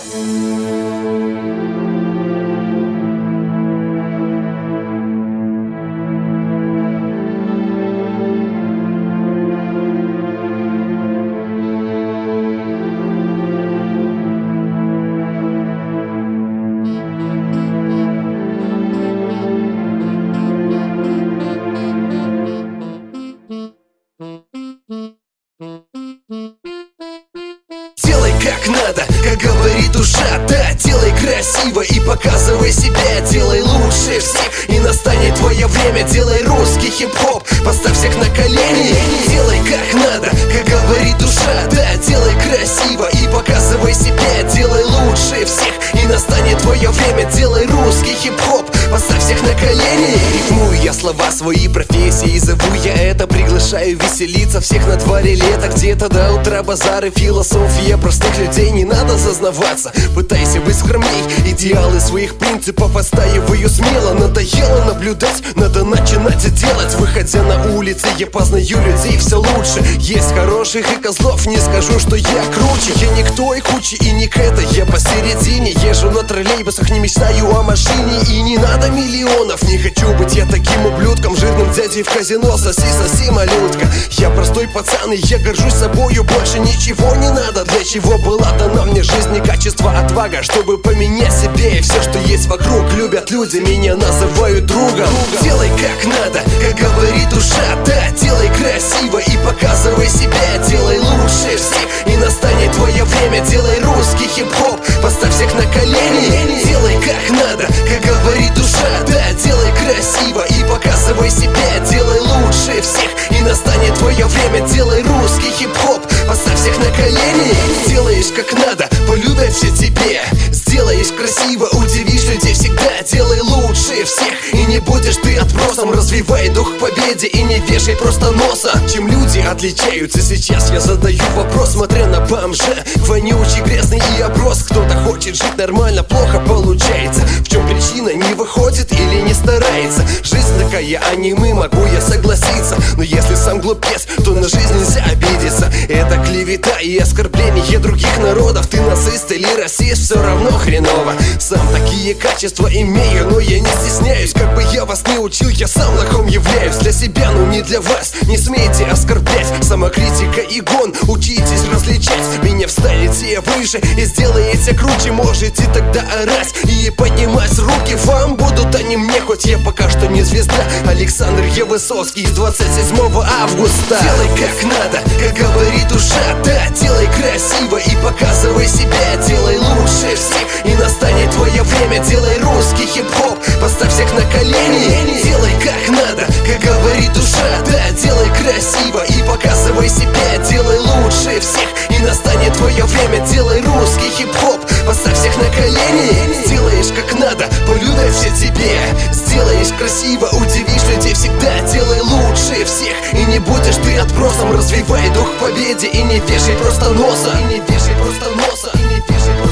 Делай как надо, как говорит душа, да. Делай красиво и показывай себя. Делай лучше всех, и настанет твое время. Делай русский хип-хоп, поставь всех на колени. Делай как надо, как говорит душа, да. Делай красиво и показывай себя. Делай лучше всех, и настанет твое время. Делай русский хип-хоп, поставь всех на колени. Рифмую я слова свои профессии, и зову я это, приглашаю веселиться всех на дворе лето. Где-то до утра базары, философия простых людей. Не надо зазнаваться, пытайся быть скромней. Идеалы своих принципов отстаиваю смело. Надоело наблюдать, надо начинать делать. Выходя на улицы, я познаю людей все лучше. Есть хороших и козлов, не скажу, что я круче. Я никто и кучи, и не это, я посередине. Езжу на троллейбусах, не мечтаю о машине. И не надо миллионов, не хочу быть я таким ублюдком, жирным дядей в казино. Соси, соси, малютка. Я простой пацан, и я горжусь собою. Больше ничего не надо, для чего была дана мне жизнь и качество, отвага, чтобы поменять себе. И все, что есть вокруг, любят люди, меня называют другом. Делай как надо, как говорит душа, да. Делай красиво и показывай себя. Делай лучше всех, и настанет твое время. Делай русский хип-хоп, поставь всех на колени. Делай как надо, как говорит душа, да. Делай красиво и показывай себя. Делай лучше всех, и настанет твое время. Делай русский хип-хоп, поставь всех на колени. Делаешь как надо, полюбят все тебе. Сделаешь красиво, удивишь людей всегда. Делай лучше всех, и не будешь ты отбросом. Развивай дух к победе и не вешай просто носа. Чем люди отличаются, сейчас я задаю вопрос. Смотря на бомжа, вонючий, грязный и оброс. Кто-то хочет жить нормально, плохо получается. В чем причина, не выходит или не старается? Жизнь такая, а не мы, могу я согласиться. Но если сам глупец, то на жизнь нельзя обидеться. Это клевета и оскорбление других народов. Ты нацист или расист, все равно хреново. Сам такие качества имею, но я не стесняюсь. Как бы я вас не учил, я сам лохом являюсь. Для себя, но не для вас. Не смейте оскорблять. Самокритика и гон, учитесь различать. Меня встанете выше и сделаете круче. Можете тогда орать и поднимать руки. Вам будут, а не мне, хоть я пока что не звезда. Александр Высоцкий с 27 августа. Делай как надо, как говорит душа, да. Делай красиво и показывай себя. Делай лучше всех, и настанет твое время. Делай русский хип-хоп, поставь всех на колени. Делай как надо, как говорит душа, да. Делай красиво и показывай себя. Делай лучше всех, и настанет твое время. Делай русский хип-хоп, поставь всех на колени. Сделаешь как надо, полюбят все тебе. Сделаешь красиво, удивишь людей всегда. Делай лучше всех, и не будешь ты отбросом. Развивай дух к победе и не вешай просто носа. И не вешай просто носа. И не вешай